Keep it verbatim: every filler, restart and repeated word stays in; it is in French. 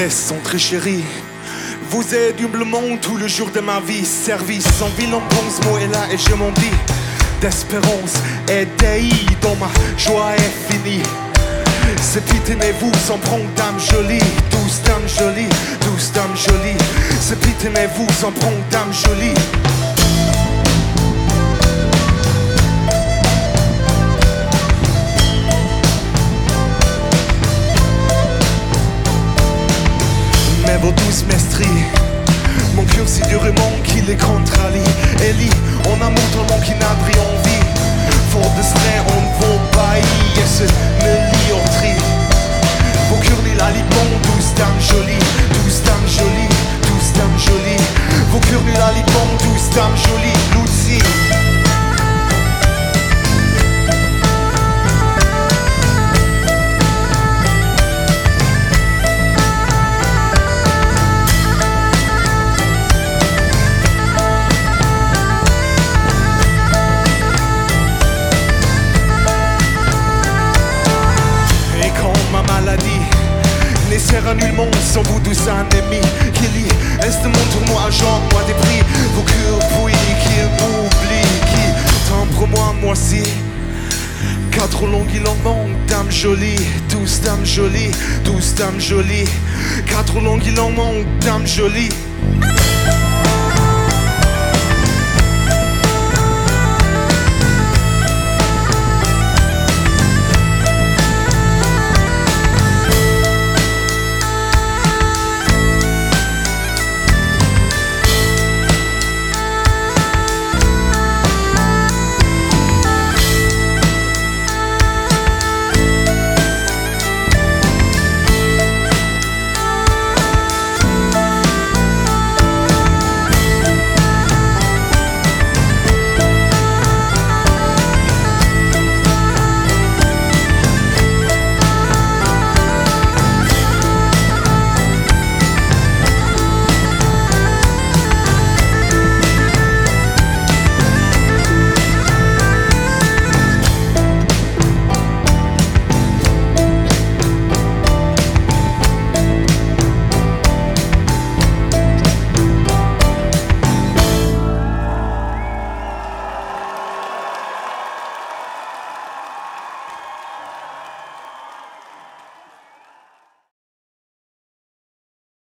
maîtresse sont très chéries. Vous êtes humblement tout le jour de ma vie. Service sans vilain bon mot est là et je m'en dis d'espérance et d'A I dans ma joie est finie. C'est pitié-vous sans prendre dame jolie, douce dame jolie, douce dame jolie. C'est pitié-vous sans prendre dame jolie. Mais vos douces mestries, mon cœur si durement qu'il est contrali. Ellie, on a mon tellement qui n'a pris envie. Fort de cela, on ne vaut pas y et ce me lit au tri. Vos cœurs ni la libon, douce dame jolie, douce dame jolie, douce dame jolie. Vos cœurs ni la libon, douce dame jolie, Lucie. Sert nullement sans vous douce ennemis qui lit est mon tour moi genre moi des prix vos cœurs puis qui m'oublie qui tant pour moi moi si quatre longues il en manque dame jolie douce dame jolie douce dame jolie quatre longues il en manque dame jolie.